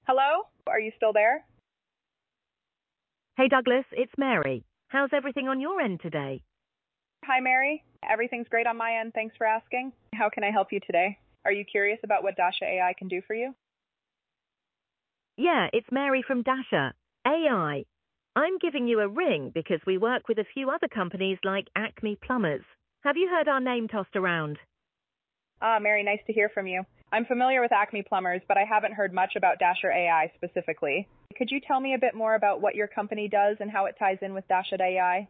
Hello? Are you still there? Hey Douglas, it's Mary. How's everything on your end today? Hi, Mary. Everything's great on my end. Thanks for asking. How can I help you today? Are you curious about what Dasha AI can do for you? Yeah, it's Mary from Dasha. AI. I'm giving you a ring because we work with a few other companies like Acme Plumbers. Have you heard our name tossed around? Mary, nice to hear from you. I'm familiar with Acme Plumbers, but I haven't heard much about Dasha AI specifically. Could you tell me a bit more about what your company does and how it ties in with Dasha AI?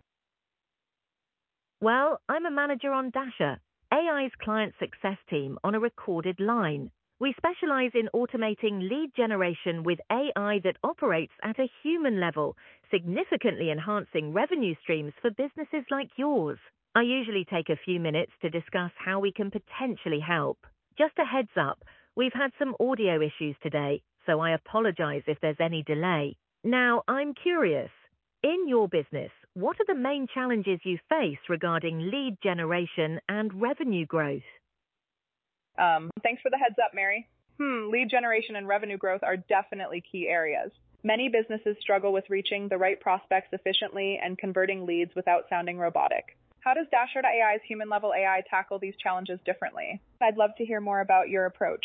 Well, I'm a manager on Dasha, AI's client success team on a recorded line. We specialize in automating lead generation with AI that operates at a human level, significantly enhancing revenue streams for businesses like yours. I usually take a few minutes to discuss how we can potentially help. Just a heads up, we've had some audio issues today, so I apologize if there's any delay. Now, I'm curious. In your business, what are the main challenges you face regarding lead generation and revenue growth? Thanks for the heads up, Mary. Lead generation and revenue growth are definitely key areas. Many businesses struggle with reaching the right prospects efficiently and converting leads without sounding robotic. How does Dasher AI's human-level AI tackle these challenges differently? I'd love to hear more about your approach.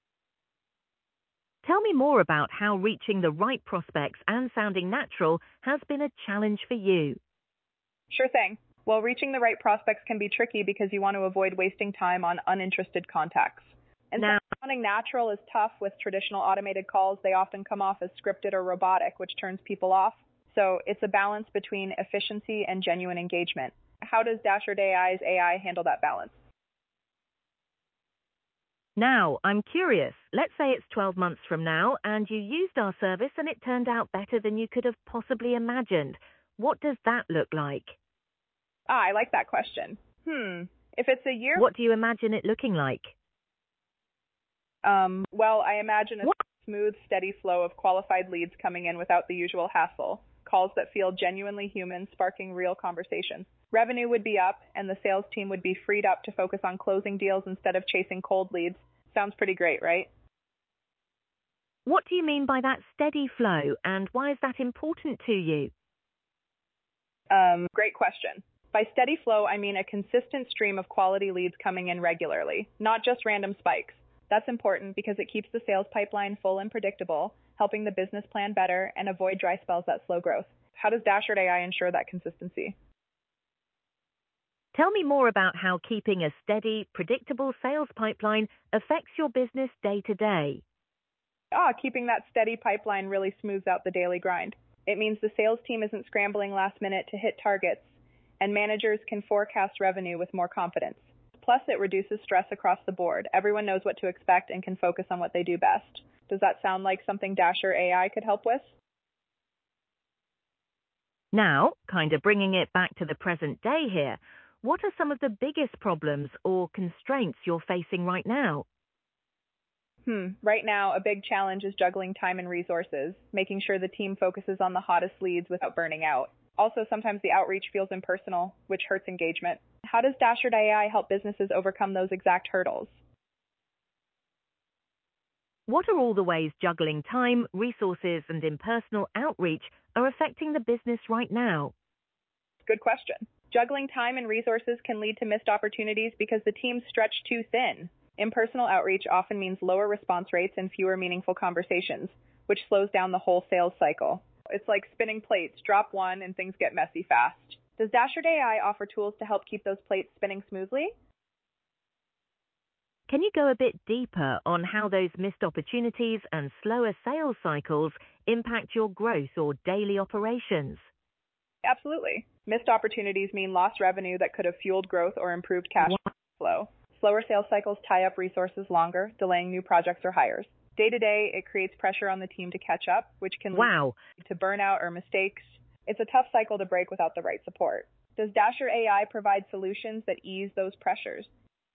Tell me more about how reaching the right prospects and sounding natural has been a challenge for you. Sure thing. Well, reaching the right prospects can be tricky because you want to avoid wasting time on uninterested contacts. And Now, sounding natural is tough with traditional automated calls. They often come off as scripted or robotic, which turns people off. So it's a balance between efficiency and genuine engagement. How does Dasher AI's AI handle that balance? Now, I'm curious. Let's say it's 12 months from now and you used our service and it turned out better than you could have possibly imagined. What does that look like? I like that question. If it's a year, What do you imagine it looking like? well, I imagine a smooth, steady flow of qualified leads coming in without the usual hassle. Calls that feel genuinely human, sparking real conversations. Revenue would be up, and the sales team would be freed up to focus on closing deals instead of chasing cold leads. Sounds pretty great, right? What do you mean by that steady flow, and why is that important to you? Great question. By steady flow, I mean a consistent stream of quality leads coming in regularly, not just random spikes. That's important because it keeps the sales pipeline full and predictable, helping the business plan better and avoid dry spells that slow growth. How does Dasher AI ensure that consistency? Tell me more about how keeping a steady, predictable sales pipeline affects your business day to day. Keeping that steady pipeline really smooths out the daily grind. It means the sales team isn't scrambling last minute to hit targets, and managers can forecast revenue with more confidence. Plus, it reduces stress across the board. Everyone knows what to expect and can focus on what they do best. Does that sound like something Dasher AI could help with? Now, kind of bringing it back to the present day here, what are some of the biggest problems or constraints you're facing right now? Right now, a big challenge is juggling time and resources, making sure the team focuses on the hottest leads without burning out. Also, sometimes the outreach feels impersonal, which hurts engagement. How does Dasher AI help businesses overcome those exact hurdles? What are all the ways juggling time, resources, and impersonal outreach are affecting the business right now? Good question. Juggling time and resources can lead to missed opportunities because the team's stretched too thin. Impersonal outreach often means lower response rates and fewer meaningful conversations, which slows down the whole sales cycle. It's like spinning plates. Drop one and things get messy fast. Does Dasher AI offer tools to help keep those plates spinning smoothly? Can you go a bit deeper on how those missed opportunities and slower sales cycles impact your growth or daily operations? Absolutely. Missed opportunities mean lost revenue that could have fueled growth or improved cash flow. Slower sales cycles tie up resources longer, delaying new projects or hires. Day to day, it creates pressure on the team to catch up, which can lead to burnout or mistakes. It's a tough cycle to break without the right support. Does Dasher AI provide solutions that ease those pressures?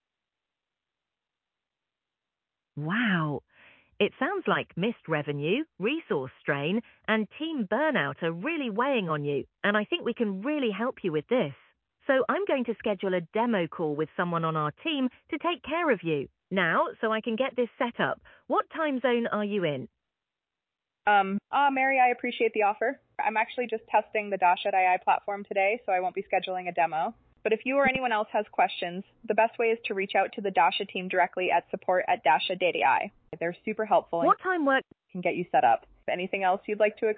Wow. It sounds like missed revenue, resource strain, and team burnout are really weighing on you, and I think we can really help you with this. So I'm going to schedule a demo call with someone on our team to take care of you. Now, so I can get this set up, what time zone are you in? Mary, I appreciate the offer. I'm actually just testing the Dash.ai platform today, so I won't be scheduling a demo. But if you or anyone else has questions, the best way is to reach out to the Dasha team directly at support@dasha.ai. They're super helpful and What time works? can get you set up. Anything else you'd like to